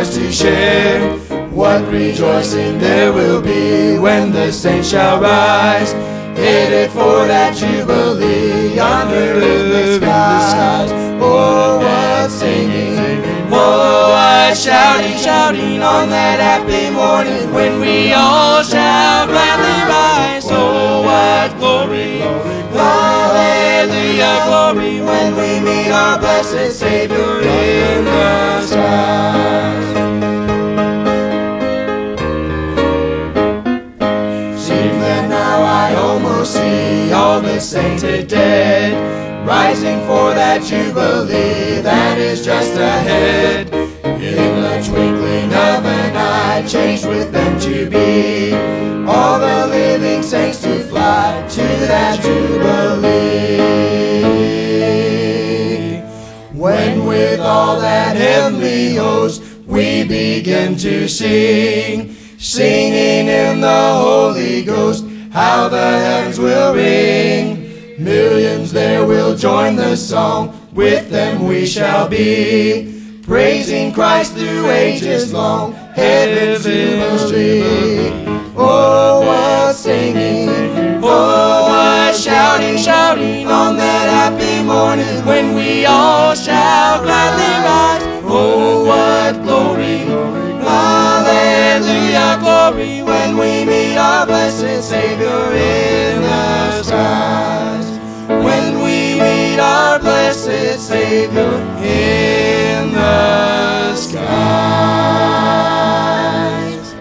ours to share. What rejoicing there will be when the saints shall rise, headed for that jubilee yonder in the skies. Oh, what singing, oh, what shouting, shouting on that happy morning when we all shall gladly rise. Oh, what glory, hallelujah, glory, when we meet our blessed Savior in the skies. Seems that now I almost see all the sainted dead, rising for that jubilee that is just ahead. In the twinkling of an eye, changed with them to be all the living saints to fly to that jubilee. When with all that heavenly host we begin to sing, singing in the Holy Ghost, how the heavens will ring. Millions there will join the song, with them we shall be, praising Christ through ages long, headed to Jubilee. Oh, what singing, oh, what shouting, shouting on that happy morning when we all shall gladly rise. Oh, what glory, hallelujah, glory, when we meet our blessed Savior in the skies. When we meet our blessed Savior in the skies.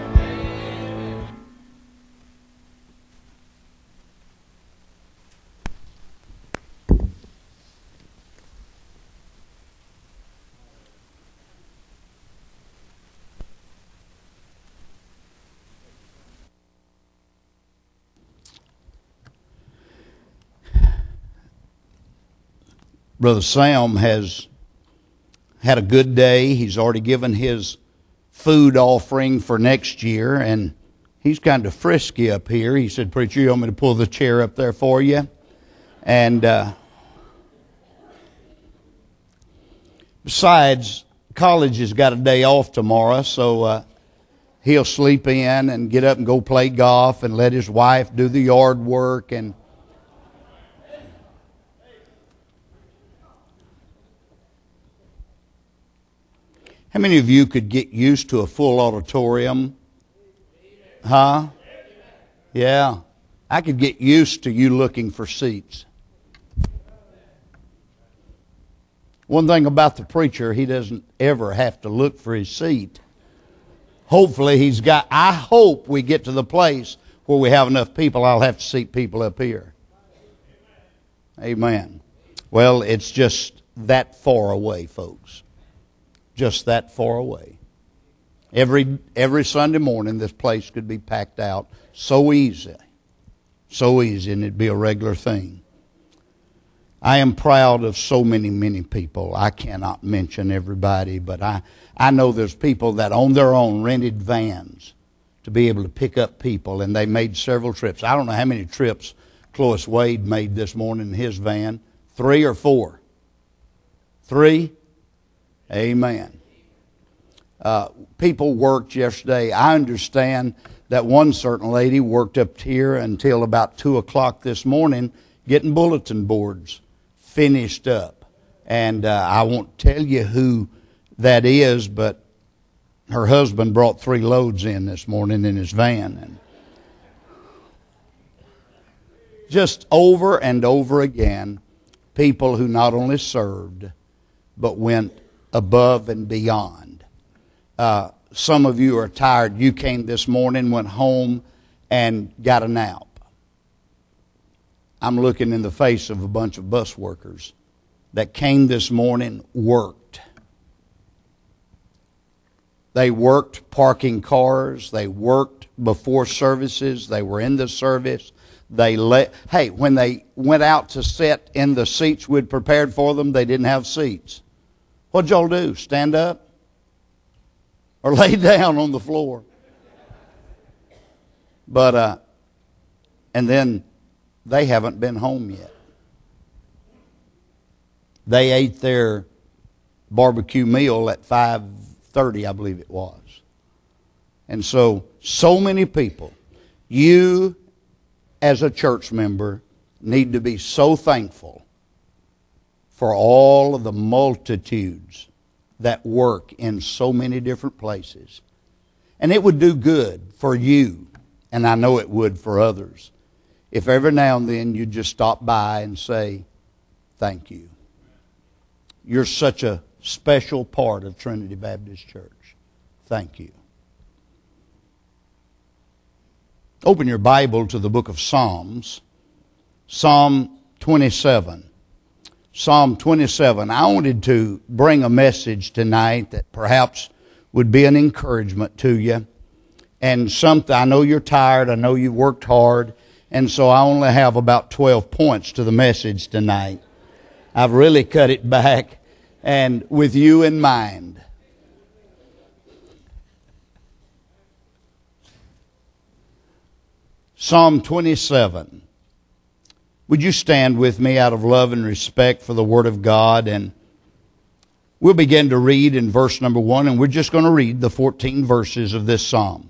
Brother Sam has had a good day. He's already given his food offering for next year, and he's kind of frisky up here. He said, "Preacher, you want me to pull the chair up there for you?" And besides, college has got a day off tomorrow, so he'll sleep in and get up and go play golf and let his wife do the yard work. And how many of you could get used to a full auditorium? Huh? Yeah. I could get used to you looking for seats. One thing about the preacher, he doesn't ever have to look for his seat. Hopefully I hope we get to the place where we have enough people, I'll have to seat people up here. Amen. Well, it's just that far away, folks. Just that far away. Every Sunday morning, this place could be packed out so easy, and it'd be a regular thing. I am proud of so many people. I cannot mention everybody, but I know there's people that on their own rented vans to be able to pick up people, and they made several trips. I don't know how many trips Clovis Wade made this morning in his van. 3 or 4? 3? Amen. People worked yesterday. I understand that one certain lady worked up here until about 2 o'clock this morning getting bulletin boards finished up. And I won't tell you who that is, but her husband brought 3 loads in this morning in his van. And just over and over again, people who not only served, but went above and beyond. Some of you are tired. You came this morning, went home, and got a nap. I'm looking in the face of a bunch of bus workers that came this morning, worked. They worked parking cars. They worked before services. They were in the service. When they went out to sit in the seats we'd prepared for them, they didn't have seats. What'd y'all do? Stand up? Or lay down on the floor? But, and then they haven't been home yet. They ate their barbecue meal at 30, I believe it was. And so many people, you as a church member need to be so thankful for all of the multitudes that work in so many different places. And it would do good for you, and I know it would for others, if every now and then you just stop by and say, thank you. You're such a special part of Trinity Baptist Church. Thank you. Open your Bible to the book of Psalms. Psalm 27. Psalm 27. I wanted to bring a message tonight that perhaps would be an encouragement to you. And something, I know you're tired, I know you've worked hard, and so I only have about 12 points to the message tonight. I've really cut it back, and with you in mind. Psalm 27. Would you stand with me out of love and respect for the Word of God? And we'll begin to read in verse number 1, and we're just going to read the 14 verses of this psalm.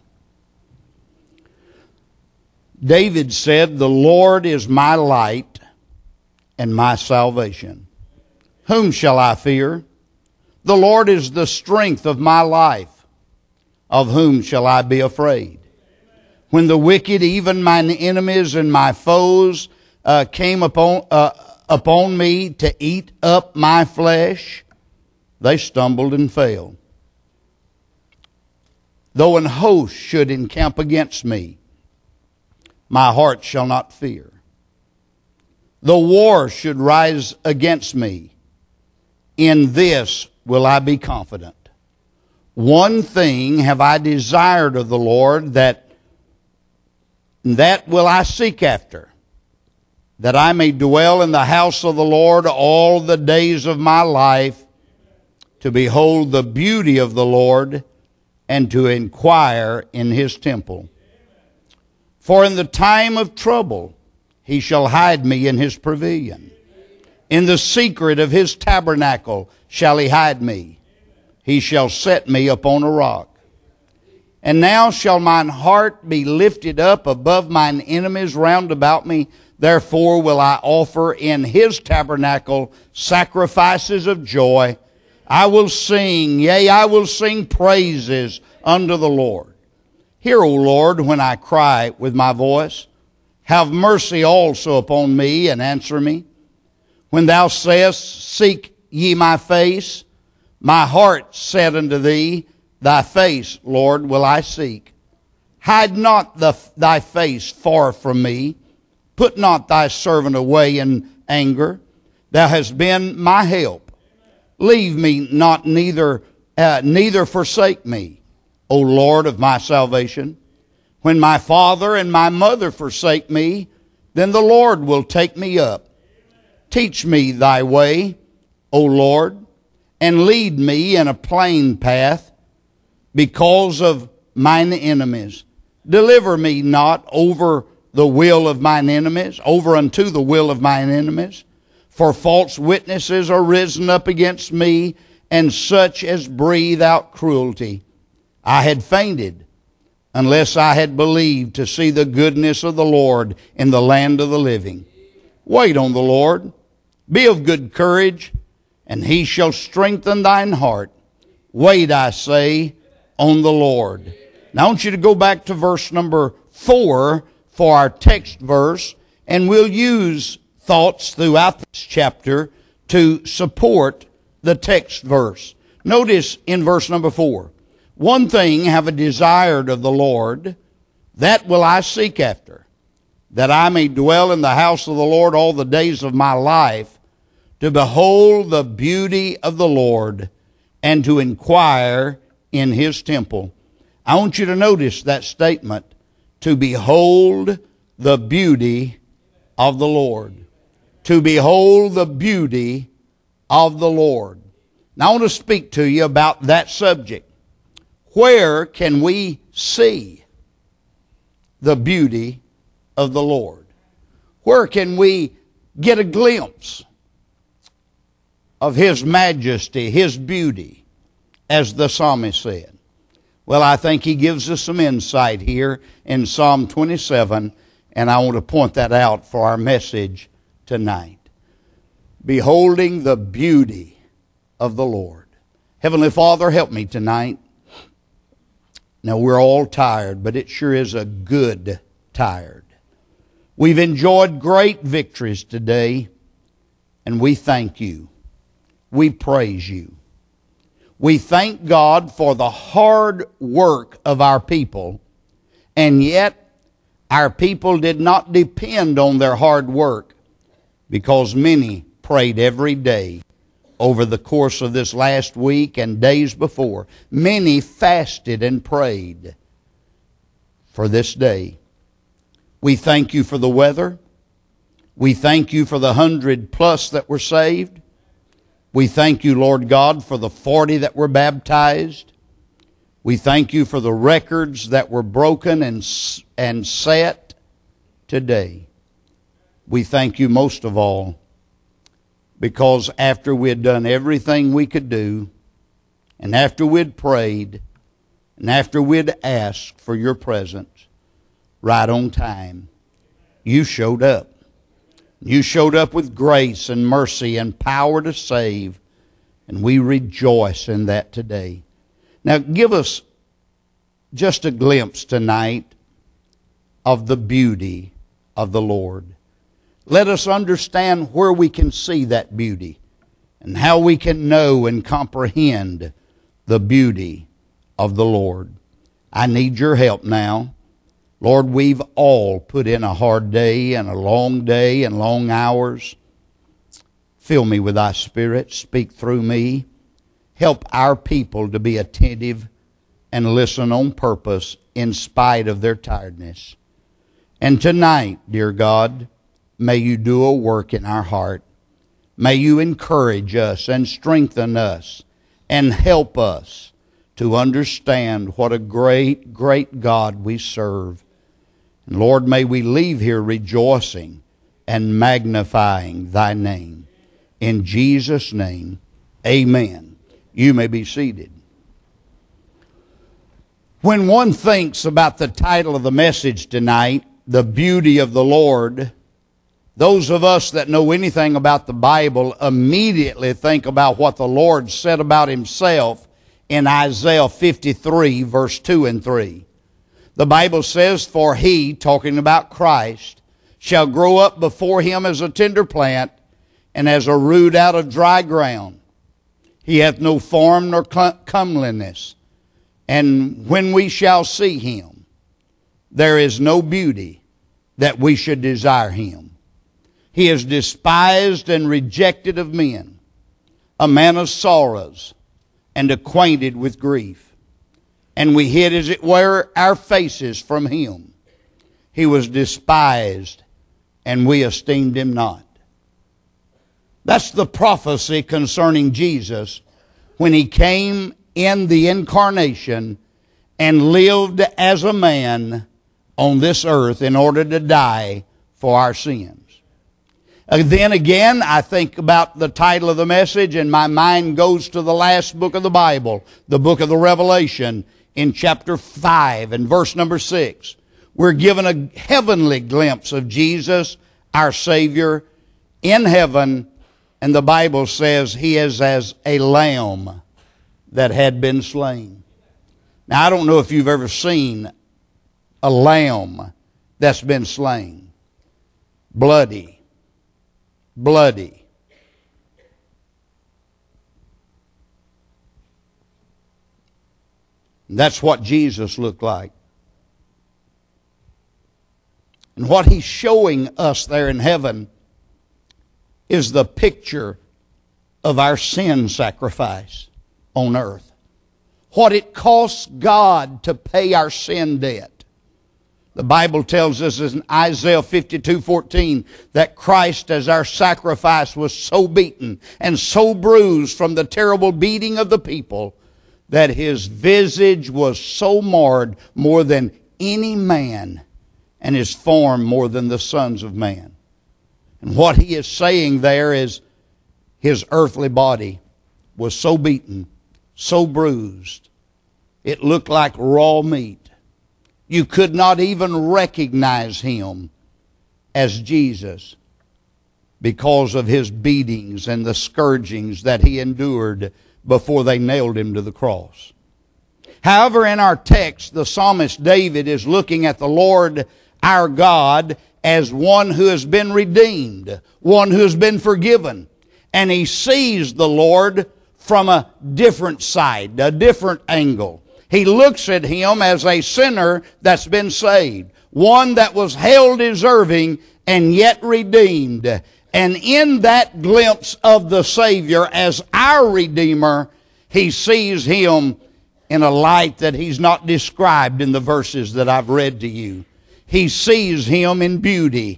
David said, "The Lord is my light and my salvation. Whom shall I fear? The Lord is the strength of my life. Of whom shall I be afraid? When the wicked, even mine enemies and my foes, came upon me to eat up my flesh, they stumbled and fell. Though an host should encamp against me, my heart shall not fear. Though war should rise against me, in this will I be confident. One thing have I desired of the Lord, that will I seek after, that I may dwell in the house of the Lord all the days of my life, to behold the beauty of the Lord, and to inquire in His temple. For in the time of trouble He shall hide me in His pavilion. In the secret of His tabernacle shall He hide me. He shall set me upon a rock. And now shall mine heart be lifted up above mine enemies round about me. Therefore will I offer in His tabernacle sacrifices of joy. I will sing, yea, I will sing praises unto the Lord. Hear, O Lord, when I cry with my voice. Have mercy also upon me, and answer me. When thou sayest, seek ye my face, my heart said unto thee, thy face, Lord, will I seek. Hide not thy face far from me. Put not thy servant away in anger. Thou hast been my help. Leave me not, neither forsake me, O Lord of my salvation. When my father and my mother forsake me, then the Lord will take me up. Teach me thy way, O Lord, and lead me in a plain path because of mine enemies. Deliver me not over the will of mine enemies, over unto the will of mine enemies. For false witnesses are risen up against me, and such as breathe out cruelty. I had fainted, unless I had believed to see the goodness of the Lord in the land of the living. Wait on the Lord. Be of good courage, and He shall strengthen thine heart. Wait, I say, on the Lord. Now I want you to go back to verse number 4 for our text verse, and we'll use thoughts throughout this chapter to support the text verse. Notice in verse number 4, one thing have I desired of the Lord, that will I seek after, that I may dwell in the house of the Lord all the days of my life, to behold the beauty of the Lord, and to inquire in His temple. I want you to notice that statement, to behold the beauty of the Lord. To behold the beauty of the Lord. Now I want to speak to you about that subject. Where can we see the beauty of the Lord? Where can we get a glimpse of His majesty, His beauty, as the psalmist said? Well, I think he gives us some insight here in Psalm 27, and I want to point that out for our message tonight. Beholding the beauty of the Lord. Heavenly Father, help me tonight. Now, we're all tired, but it sure is a good tired. We've enjoyed great victories today, and we thank you. We praise you. We thank God for the hard work of our people, and yet our people did not depend on their hard work, because many prayed every day over the course of this last week and days before. Many fasted and prayed for this day. We thank you for the weather. We thank you for the 100+ that were saved. We thank you, Lord God, for the 40 that were baptized. We thank you for the records that were broken and set today. We thank you most of all because after we had done everything we could do, and after we'd prayed, and after we'd asked for your presence, right on time, you showed up. You showed up with grace and mercy and power to save, and we rejoice in that today. Now give us just a glimpse tonight of the beauty of the Lord. Let us understand where we can see that beauty and how we can know and comprehend the beauty of the Lord. I need your help now. Lord, we've all put in a hard day and long hours. Fill me with thy Spirit. Speak through me. Help our people to be attentive and listen on purpose in spite of their tiredness. And tonight, dear God, may you do a work in our heart. May you encourage us and strengthen us and help us to understand what a great, great God we serve. And Lord, may we leave here rejoicing and magnifying thy name. In Jesus' name, amen. You may be seated. When one thinks about the title of the message tonight, The Beauty of the Lord, those of us that know anything about the Bible immediately think about what the Lord said about himself in Isaiah 53, verse 2 and 3. The Bible says, "For he," talking about Christ, "shall grow up before him as a tender plant, and as a root out of dry ground. He hath no form nor comeliness. And when we shall see him, there is no beauty that we should desire him. He is despised and rejected of men, a man of sorrows, and acquainted with grief. And we hid, as it were, our faces from him. He was despised, and we esteemed him not." That's the prophecy concerning Jesus when he came in the incarnation and lived as a man on this earth in order to die for our sins. Then again, I think about the title of the message and my mind goes to the last book of the Bible, the book of the Revelation, in chapter 5 and verse number 6. We're given a heavenly glimpse of Jesus, our Savior, in heaven, and the Bible says he is as a lamb that had been slain. Now, I don't know if you've ever seen a lamb that's been slain. Bloody. That's what Jesus looked like. And what he's showing us there in heaven is the picture of our sin sacrifice on earth. What it costs God to pay our sin debt. The Bible tells us in Isaiah 52:14 that Christ as our sacrifice was so beaten and so bruised from the terrible beating of the people that his visage was so marred more than any man and his form more than the sons of man. And what he is saying there is his earthly body was so beaten, so bruised, it looked like raw meat. You could not even recognize him as Jesus because of his beatings and the scourgings that he endured before they nailed him to the cross. However, in our text, the psalmist David is looking at the Lord our God as one who has been redeemed, one who has been forgiven. And he sees the Lord from a different side, a different angle. He looks at him as a sinner that's been saved, one that was held deserving and yet redeemed. And in that glimpse of the Savior as our Redeemer, he sees him in a light that he's not described in the verses that I've read to you. He sees him in beauty.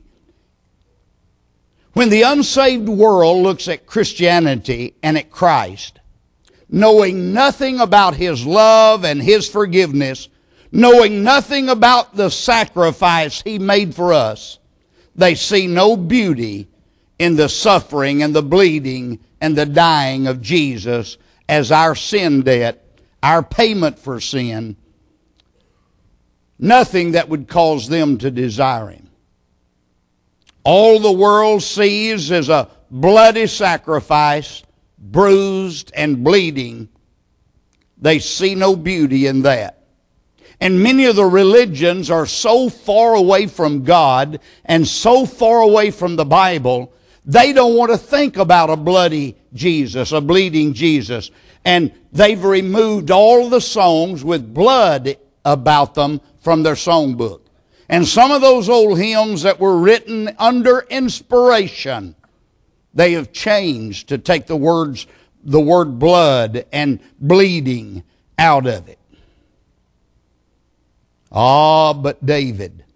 When the unsaved world looks at Christianity and at Christ, knowing nothing about his love and his forgiveness, knowing nothing about the sacrifice he made for us, they see no beauty in the suffering and the bleeding and the dying of Jesus as our sin debt, our payment for sin. Nothing that would cause them to desire him. All the world sees is a bloody sacrifice, bruised and bleeding. They see no beauty in that. And many of the religions are so far away from God and so far away from the Bible, they don't want to think about a bloody Jesus, a bleeding Jesus. And they've removed all the songs with blood about them from their songbook. And some of those old hymns that were written under inspiration, they have changed to take the word blood and bleeding out of it. But David,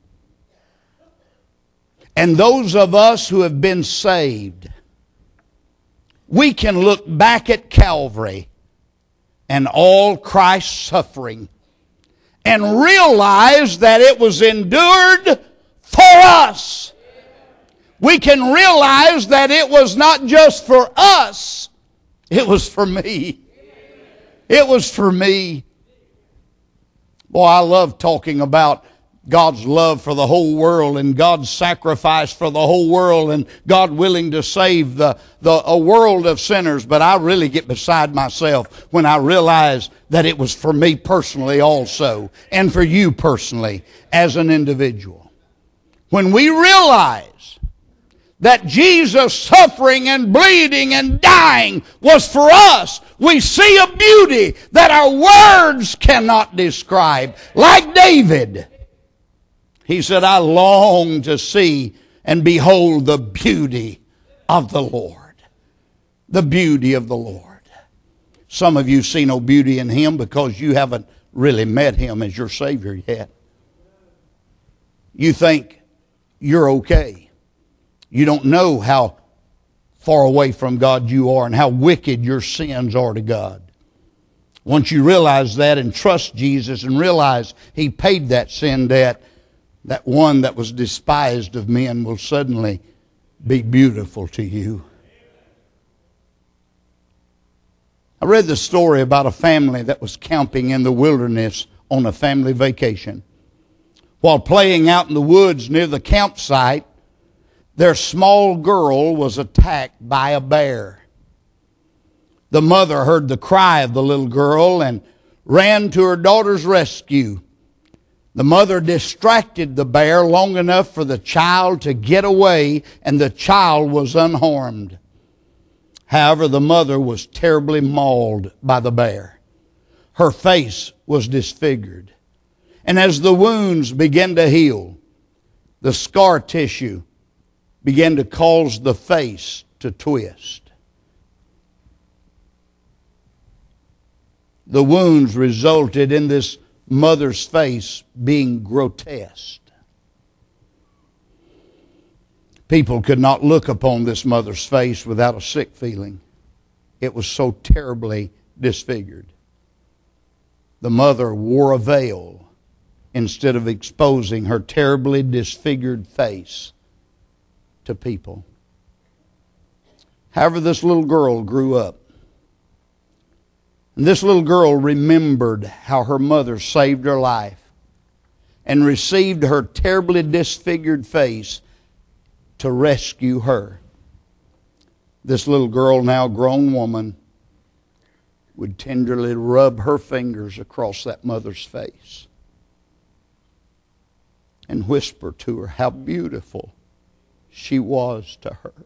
and those of us who have been saved, we can look back at Calvary and all Christ's suffering and realize that it was endured for us. We can realize that it was not just for us, it was for me. It was for me. Boy, I love talking about God's love for the whole world and God's sacrifice for the whole world and God willing to save a world of sinners. But I really get beside myself when I realize that it was for me personally also and for you personally as an individual. When we realize that Jesus' suffering and bleeding and dying was for us, we see a beauty that our words cannot describe. Like David, he said, I long to see and behold the beauty of the Lord. The beauty of the Lord. Some of you see no beauty in him because you haven't really met him as your Savior yet. You think you're okay. You don't know how far away from God you are and how wicked your sins are to God. Once you realize that and trust Jesus and realize he paid that sin debt, that one that was despised of men will suddenly be beautiful to you. I read the story about a family that was camping in the wilderness on a family vacation. While playing out in the woods near the campsite, their small girl was attacked by a bear. The mother heard the cry of the little girl and ran to her daughter's rescue. The mother distracted the bear long enough for the child to get away, and the child was unharmed. However, the mother was terribly mauled by the bear. Her face was disfigured. And as the wounds began to heal, the scar tissue began to cause the face to twist. The wounds resulted in this mother's face being grotesque. People could not look upon this mother's face without a sick feeling. It was so terribly disfigured. The mother wore a veil instead of exposing her terribly disfigured face to people. However, this little girl grew up. And this little girl remembered how her mother saved her life and received her terribly disfigured face to rescue her. This little girl, now grown woman, would tenderly rub her fingers across that mother's face and whisper to her how beautiful she was to her.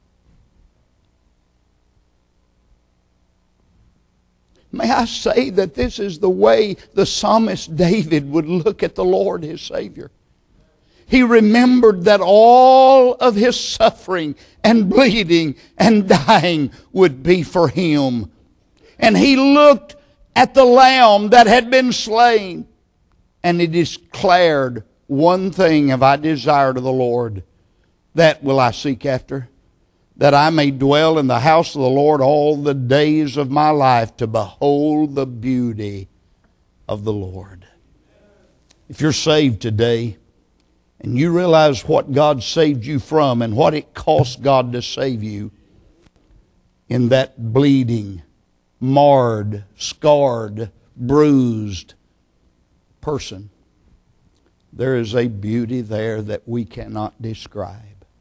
May I say that this is the way the psalmist David would look at the Lord, his Savior. He remembered that all of his suffering and bleeding and dying would be for him. And he looked at the lamb that had been slain, and he declared, one thing have I desired of the Lord, that will I seek after, that I may dwell in the house of the Lord all the days of my life, to behold the beauty of the Lord. If you're saved today, and you realize what God saved you from and what it cost God to save you, in that bleeding, marred, scarred, bruised person, there is a beauty there that we cannot describe.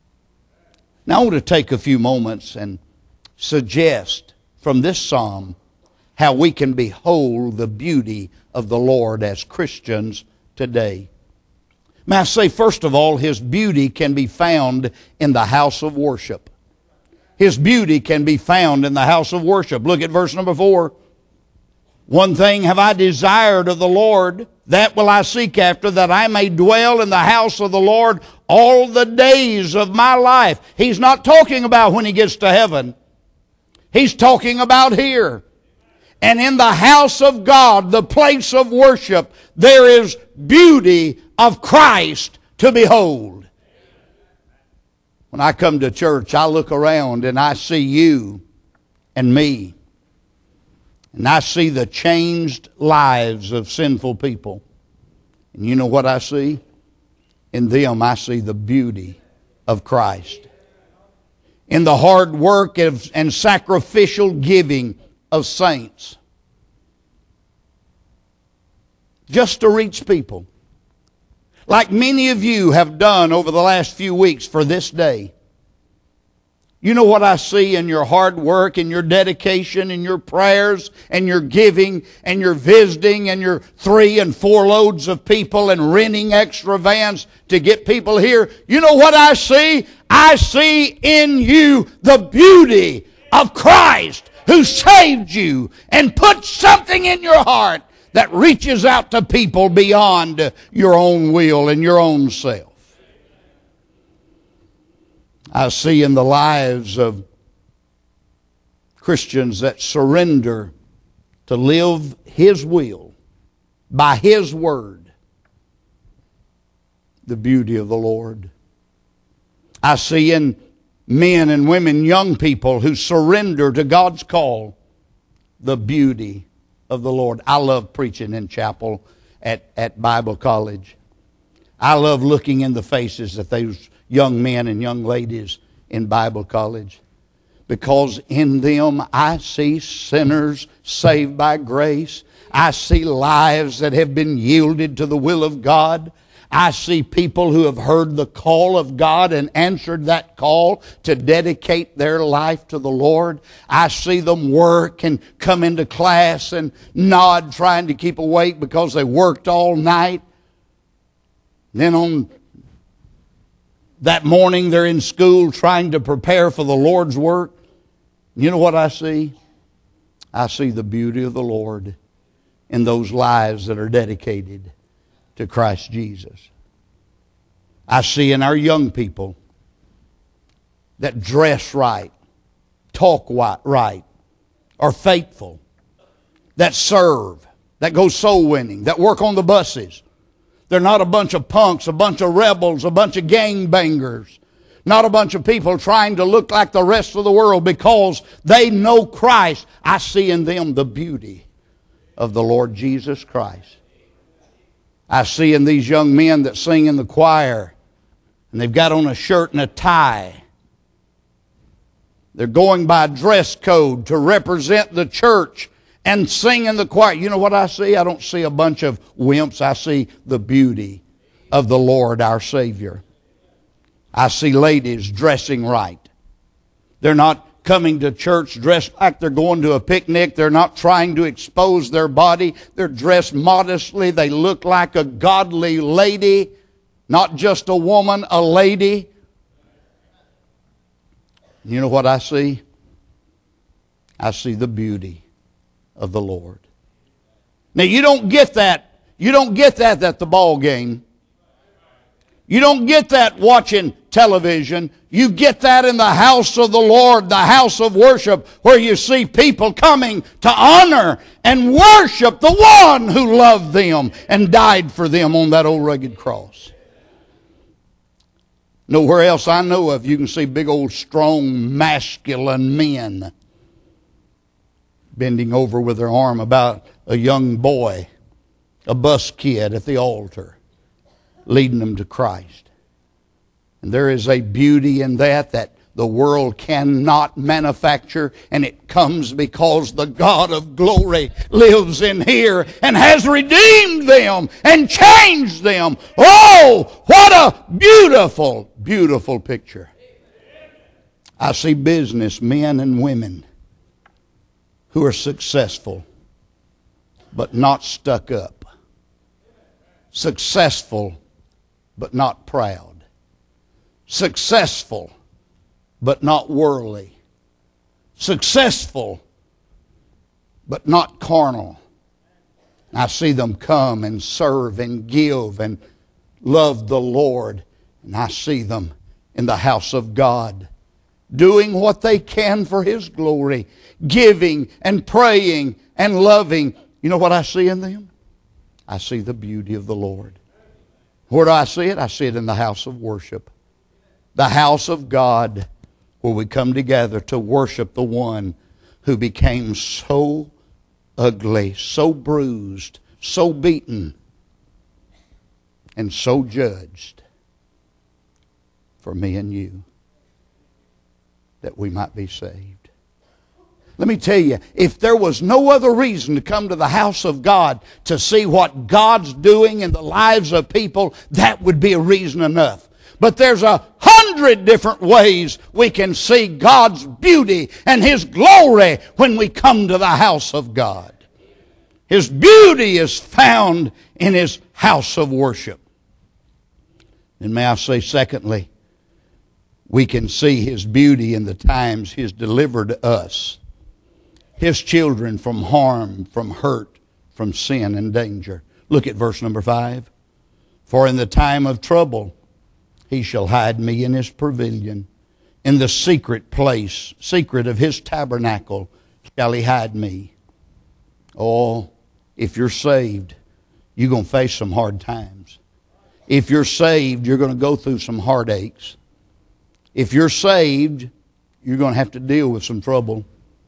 Now I want to take a few moments and suggest from this psalm how we can behold the beauty of the Lord as Christians today. May I say, first of all, His beauty can be found in the house of worship. His beauty can be found in the house of worship. Look at verse number 4. One thing have I desired of the Lord, that will I seek after, that I may dwell in the house of the Lord all the days of my life. He's not talking about when he gets to heaven. He's talking about here. And in the house of God, the place of worship, there is beauty of Christ to behold. When I come to church, I look around and I see you and me. And I see the changed lives of sinful people. And you know what I see? In them I see the beauty of Christ. In the hard work and sacrificial giving of saints. Just to reach people. Like many of you have done over the last few weeks for this day. You know what I see in your hard work and your dedication and your prayers and your giving and your visiting and your 3 and 4 loads of people and renting extra vans to get people here. You know what I see? I see in you the beauty of Christ who saved you and put something in your heart that reaches out to people beyond your own will and your own self. I see in the lives of Christians that surrender to live His will by His Word, the beauty of the Lord. I see in men and women, young people who surrender to God's call, the beauty of the Lord. I love preaching in chapel at Bible college. I love looking in the faces of those young men and young ladies in Bible college, because in them I see sinners saved by grace. I see lives that have been yielded to the will of God. I see people who have heard the call of God and answered that call to dedicate their life to the Lord. I see them work and come into class and nod trying to keep awake because they worked all night. Then on that morning they're in school trying to prepare for the Lord's work. You know what I see? I see the beauty of the Lord in those lives that are dedicated to Christ Jesus. I see in our young people that dress right, talk right, are faithful, that serve, that go soul winning, that work on the buses. They're not a bunch of punks, a bunch of rebels, a bunch of gangbangers. Not a bunch of people trying to look like the rest of the world because they know Christ. I see in them the beauty of the Lord Jesus Christ. I see in these young men that sing in the choir, and they've got on a shirt and a tie. They're going by dress code to represent the church and sing in the choir. You know what I see? I don't see a bunch of wimps. I see the beauty of the Lord our Savior. I see ladies dressing right. They're not coming to church dressed like they're going to a picnic. They're not trying to expose their body. They're dressed modestly. They look like a godly lady, not just a woman, a lady. You know what I see? I see the beauty of the Lord. Now you don't get that. You don't get that at the ball game. You don't get that watching television. You get that in the house of the Lord, the house of worship, where you see people coming to honor and worship the one who loved them and died for them on that old rugged cross. Nowhere else I know of you can see big old strong masculine men bending over with their arm about a young boy, a bus kid at the altar, leading them to Christ. And there is a beauty in that the world cannot manufacture, and it comes because the God of glory lives in here and has redeemed them and changed them. Oh, what a beautiful, beautiful picture. I see businessmen and women who are successful but not stuck up. Successful but not proud. Successful but not worldly. Successful but not carnal. I see them come and serve and give and love the Lord. And I see them in the house of God, doing what they can for His glory, giving and praying and loving. You know what I see in them? I see the beauty of the Lord. Where do I see it? I see it in the house of worship. The house of God, where we come together to worship the one who became so ugly, so bruised, so beaten, and so judged for me and you, that we might be saved. Let me tell you, if there was no other reason to come to the house of God to see what God's doing in the lives of people, that would be a reason enough. But there's 100 different ways we can see God's beauty and His glory when we come to the house of God. His beauty is found in His house of worship. And may I say, secondly, we can see His beauty in the times He has delivered us, His children, from harm, from hurt, from sin and danger. Look at verse number 5. For in the time of trouble He shall hide me in His pavilion. In the secret place, secret of His tabernacle, shall He hide me. Oh, if you're saved, you're going to face some hard times. If you're saved, you're going to go through some heartaches. If you're saved, you're going to have to deal with some trouble.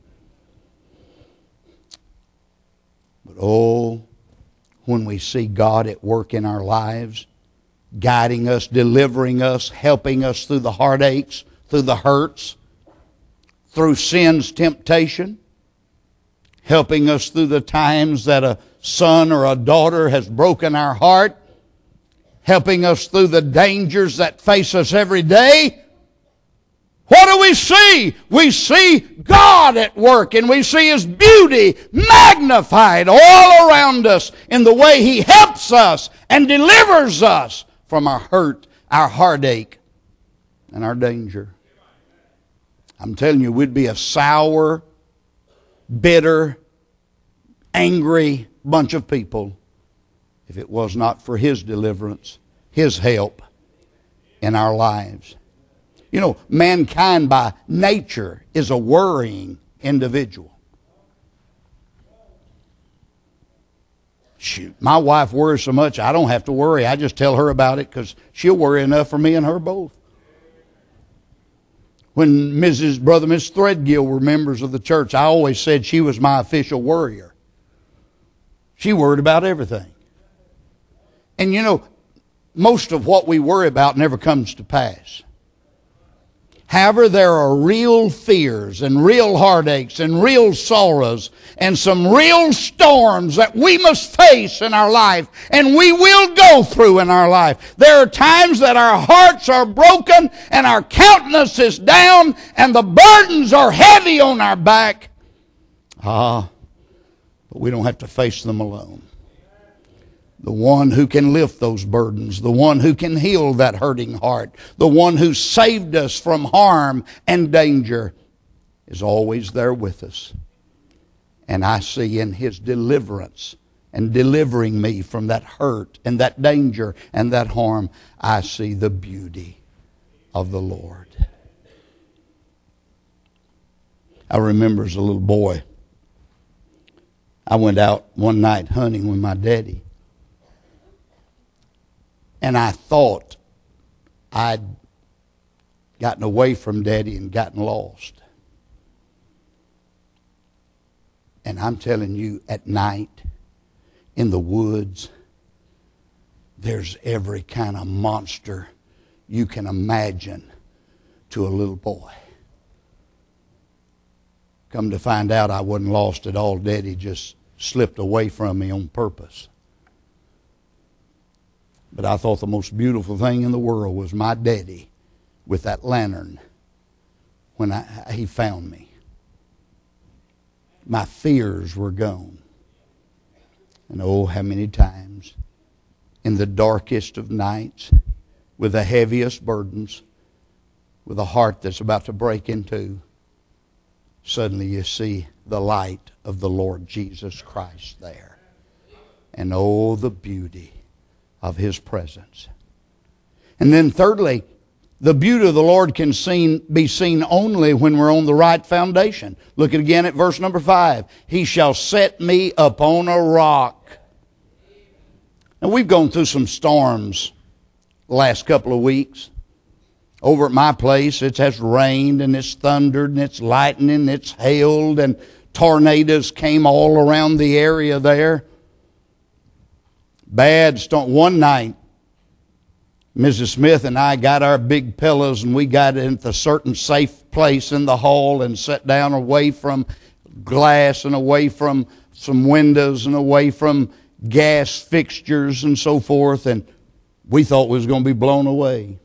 But oh, when we see God at work in our lives, guiding us, delivering us, helping us through the heartaches, through the hurts, through sin's temptation, helping us through the times that a son or a daughter has broken our heart, helping us through the dangers that face us every day. What do we see? We see God at work, and we see His beauty magnified all around us in the way He helps us and delivers us from our hurt, our heartache, and our danger. I'm telling you, we'd be a sour, bitter, angry bunch of people if it was not for His deliverance, His help in our lives. You know, mankind by nature is a worrying individual. Shoot, my wife worries so much I don't have to worry. I just tell her about it because she'll worry enough for me and her both. When Brother and Mrs. Threadgill were members of the church, I always said she was my official worrier. She worried about everything. And you know, most of what we worry about never comes to pass. However, there are real fears and real heartaches and real sorrows and some real storms that we must face in our life and we will go through in our life. There are times that our hearts are broken and our countenance is down and the burdens are heavy on our back. But we don't have to face them alone. The one who can lift those burdens, the one who can heal that hurting heart, the one who saved us from harm and danger is always there with us. And I see in His deliverance and delivering me from that hurt and that danger and that harm, I see the beauty of the Lord. I remember as a little boy, I went out one night hunting with my daddy. And I thought I'd gotten away from Daddy and gotten lost. And I'm telling you, at night, in the woods, there's every kind of monster you can imagine to a little boy. Come to find out, I wasn't lost at all. Daddy just slipped away from me on purpose. But I thought the most beautiful thing in the world was my daddy with that lantern when he found me. My fears were gone. And oh, how many times in the darkest of nights, with the heaviest burdens, with a heart that's about to break in two, suddenly you see the light of the Lord Jesus Christ there. And oh, the beauty of His presence. And then thirdly, the beauty of the Lord can be seen only when we're on the right foundation. Look again at verse number 5. He shall set me upon a rock. Now we've gone through some storms the last couple of weeks. Over at my place, it has rained and it's thundered and it's lightning and it's hailed and tornadoes came all around the area there. Bad storm. One night, Mrs. Smith and I got our big pillows and we got into a certain safe place in the hall and sat down away from glass and away from some windows and away from gas fixtures and so forth, and we thought we was going to be blown away.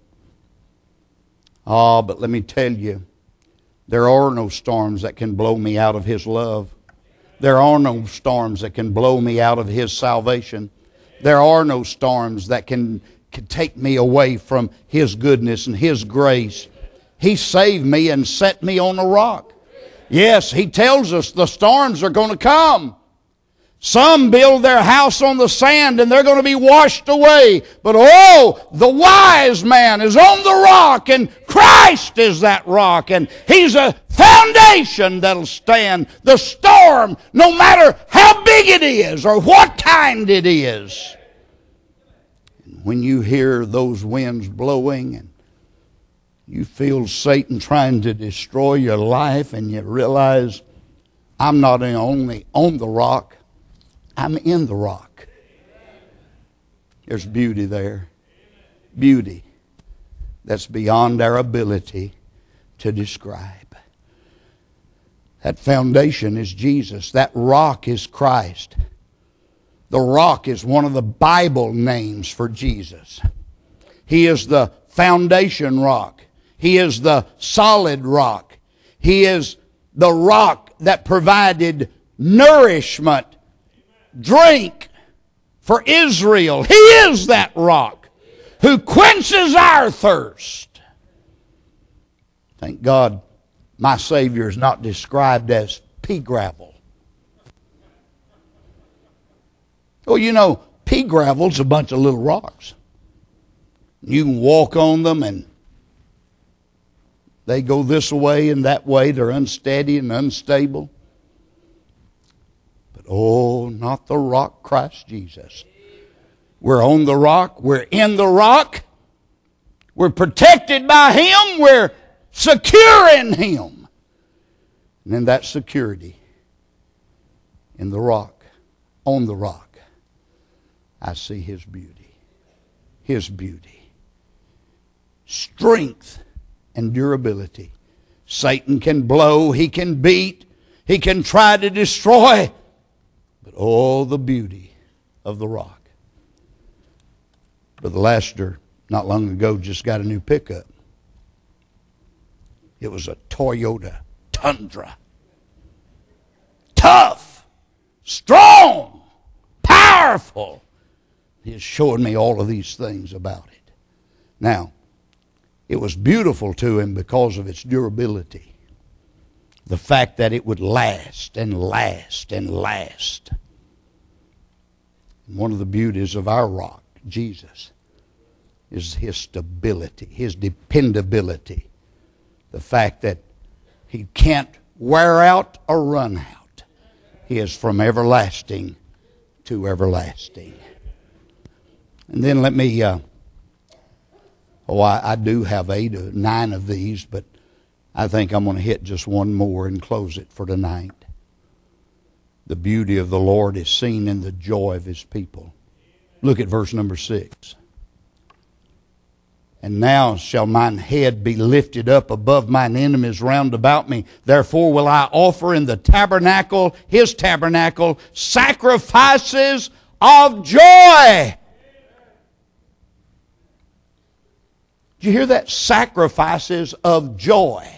But let me tell you, there are no storms that can blow me out of His love. There are no storms that can blow me out of His salvation. There are no storms that can take me away from His goodness and His grace. He saved me and set me on a rock. Yes, He tells us the storms are going to come. Some build their house on the sand and they're going to be washed away. But oh, the wise man is on the rock and Christ is that rock. And He's a foundation that'll stand the storm no matter how big it is or what kind it is. And when you hear those winds blowing and you feel Satan trying to destroy your life and you realize I'm not only on the rock, I'm in the rock. There's beauty there. Beauty that's beyond our ability to describe. That foundation is Jesus. That rock is Christ. The rock is one of the Bible names for Jesus. He is the foundation rock. He is the solid rock. He is the rock that provided nourishment, drink for Israel. He is that rock who quenches our thirst. Thank God my Savior is not described as pea gravel. Well, you know, pea gravel's a bunch of little rocks. You can walk on them and they go this way and that way. They're unsteady and unstable. Oh, not the rock, Christ Jesus. We're on the rock. We're in the rock. We're protected by Him. We're secure in Him. And in that security, in the rock, on the rock, I see His beauty. His beauty. Strength and durability. Satan can blow, he can beat, he can try to destroy, but oh, the beauty of the rock. Brother Laster, not long ago, just got a new pickup. It was a Toyota Tundra. Tough, strong, powerful. He's showing me all of these things about it. Now, it was beautiful to him because of its durability. The fact that it would last and last and last. And one of the beauties of our rock, Jesus, is his stability, his dependability. The fact that he can't wear out or run out. He is from everlasting to everlasting. And then let me, I do have 8 or 9 of these, but I think I'm going to hit just one more and close it for tonight. The beauty of the Lord is seen in the joy of his people. Look at verse number 6. And now shall mine head be lifted up above mine enemies round about me. Therefore will I offer in the tabernacle, his tabernacle, sacrifices of joy. Did you hear that? Sacrifices of joy.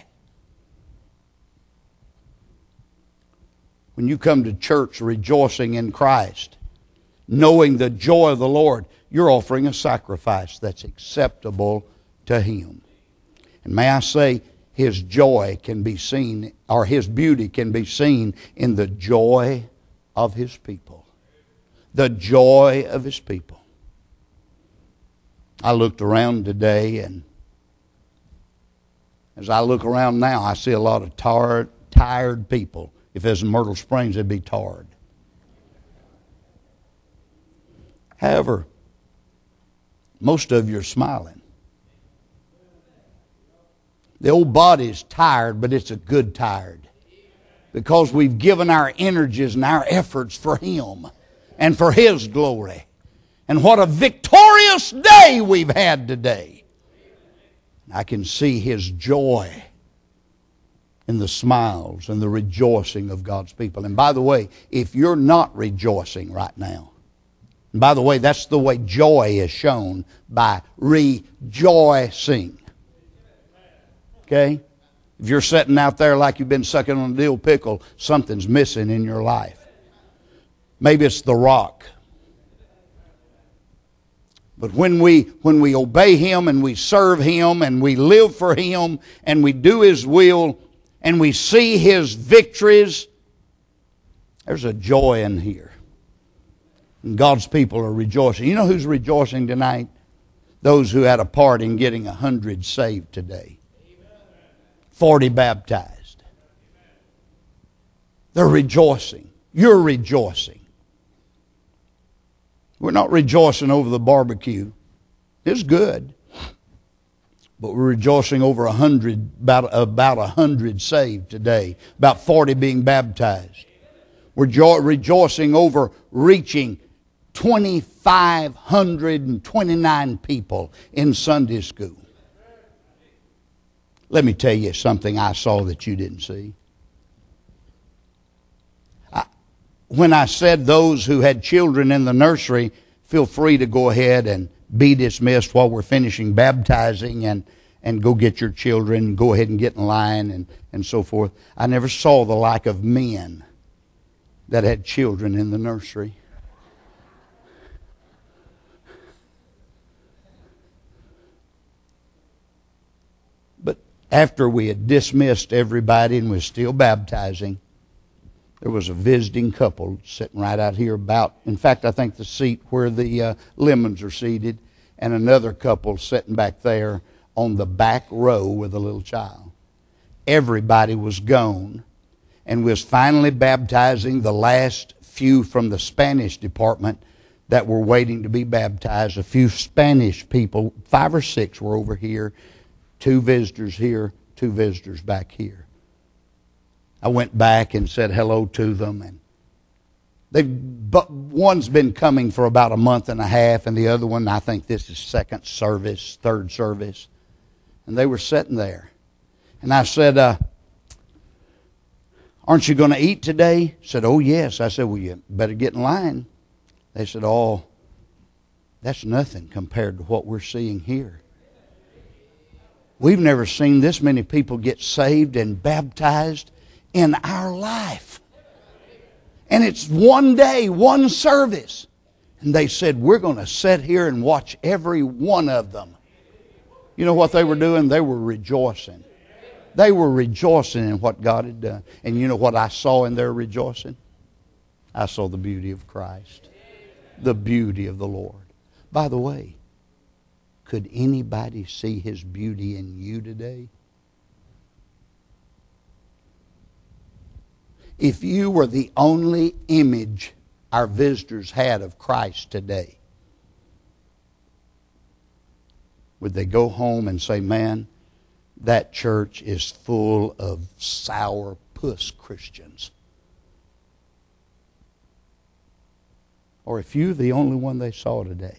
When you come to church rejoicing in Christ, knowing the joy of the Lord, you're offering a sacrifice that's acceptable to him. And may I say, his joy can be seen, or his beauty can be seen in the joy of his people. The joy of his people. I looked around today, and as I look around now, I see a lot of tired people. If it was in Myrtle Springs, it'd be tarred. However, most of you are smiling. The old body's tired, but it's a good tired. Because we've given our energies and our efforts for him and for his glory. And what a victorious day we've had today. I can see his joy in the smiles and the rejoicing of God's people. And by the way, if you're not rejoicing right now, and by the way, that's the way joy is shown, by rejoicing. Okay? If you're sitting out there like you've been sucking on a dill pickle, something's missing in your life. Maybe it's the rock. But when we obey him and we serve him and we live for him and we do his will and we see his victories, there's a joy in here. And God's people are rejoicing. You know who's rejoicing tonight? Those who had a part in getting 100 saved today. 40 baptized. They're rejoicing. You're rejoicing. We're not rejoicing over the barbecue. It's good. But we're rejoicing over 100, about 100 saved today. About 40 being baptized. We're rejoicing over reaching 2,529 people in Sunday school. Let me tell you something I saw that you didn't see. When I said those who had children in the nursery, feel free to go ahead and be dismissed while we're finishing baptizing and go get your children, go ahead and get in line and so forth. I never saw the like of men that had children in the nursery. But after we had dismissed everybody and was still baptizing, there was a visiting couple sitting right out here in fact, I think the seat where the lemons are seated, and another couple sitting back there on the back row with a little child. Everybody was gone and was finally baptizing the last few from the Spanish department that were waiting to be baptized. A few Spanish people, 5 or 6 were over here, 2 visitors here, 2 visitors back here. I went back and said hello to them, and one's been coming for about a month and a half, and the other one, I think this is 2nd service, 3rd service. And they were sitting there. And I said, aren't you going to eat today? Said, oh, yes. I said, well, you better get in line. They said, oh, that's nothing compared to what we're seeing here. We've never seen this many people get saved and baptized in our life. And it's one day, one service. And they said, we're going to sit here and watch every one of them. You know what they were doing? They were rejoicing. They were rejoicing in what God had done. And you know what I saw in their rejoicing? I saw the beauty of Christ. The beauty of the Lord. By the way, could anybody see His beauty in you today? If you were the only image our visitors had of Christ today, would they go home and say, man, that church is full of sourpuss Christians? Or if you're the only one they saw today,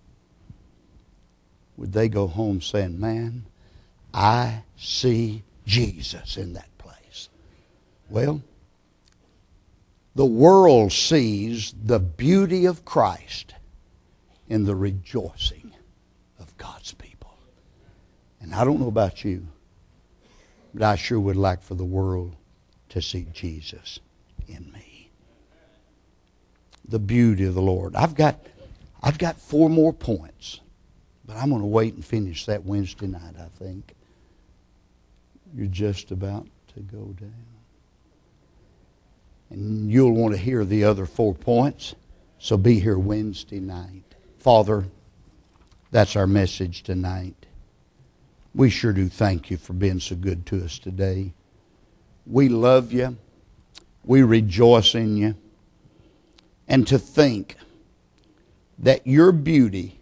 would they go home saying, man, I see Jesus in that place? Well, the world sees the beauty of Christ in the rejoicing of God's people. And I don't know about you, but I sure would like for the world to see Jesus in me. The beauty of the Lord. I've got 4 more points, but I'm going to wait and finish that Wednesday night, I think. You're just about to go down. And you'll want to hear the other 4 points, so be here Wednesday night. Father, that's our message tonight. We sure do thank you for being so good to us today. We love you. We rejoice in you. And to think that your beauty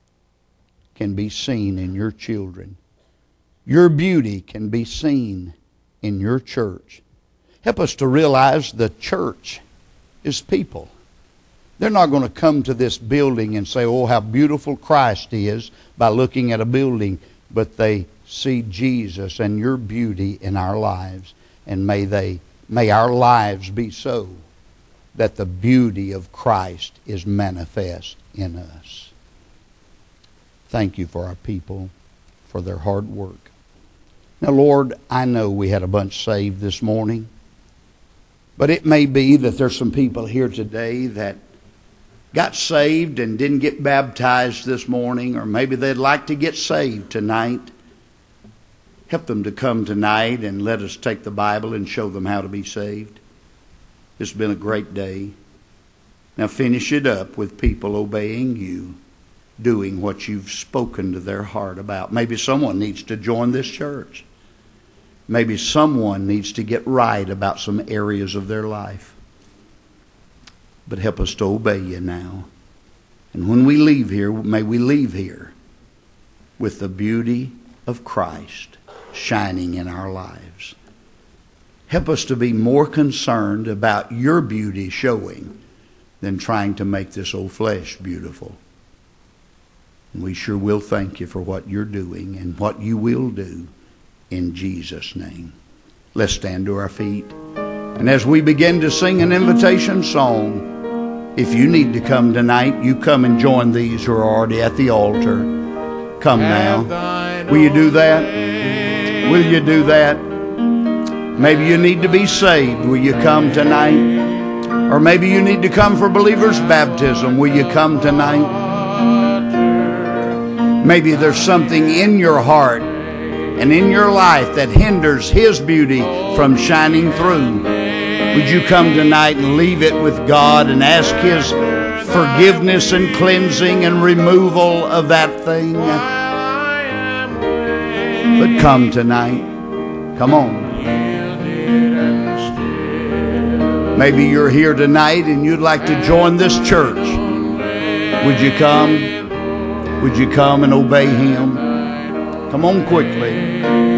can be seen in your children. Your beauty can be seen in your church. Help us to realize the church is people. They're not going to come to this building and say, oh, how beautiful Christ is by looking at a building. But they see Jesus and your beauty in our lives. And may our lives be so that the beauty of Christ is manifest in us. Thank you for our people, for their hard work. Now, Lord, I know we had a bunch saved this morning. But it may be that there's some people here today that got saved and didn't get baptized this morning, or maybe they'd like to get saved tonight. Help them to come tonight and let us take the Bible and show them how to be saved. It's been a great day. Now finish it up with people obeying you, doing what you've spoken to their heart about. Maybe someone needs to join this church. Maybe someone needs to get right about some areas of their life. But help us to obey you now. And when we leave here, may we leave here with the beauty of Christ shining in our lives. Help us to be more concerned about your beauty showing than trying to make this old flesh beautiful. And we sure will thank you for what you're doing and what you will do. In Jesus' name. Let's stand to our feet. And as we begin to sing an invitation song, if you need to come tonight, you come and join these who are already at the altar. Come now. Will you do that? Will you do that? Maybe you need to be saved. Will you come tonight? Or maybe you need to come for believer's baptism. Will you come tonight? Maybe there's something in your heart and in your life that hinders His beauty from shining through. Would you come tonight and leave it with God and ask His forgiveness and cleansing and removal of that thing? But come tonight. Come on. Maybe you're here tonight and you'd like to join this church. Would you come? Would you come and obey Him? Come on quickly.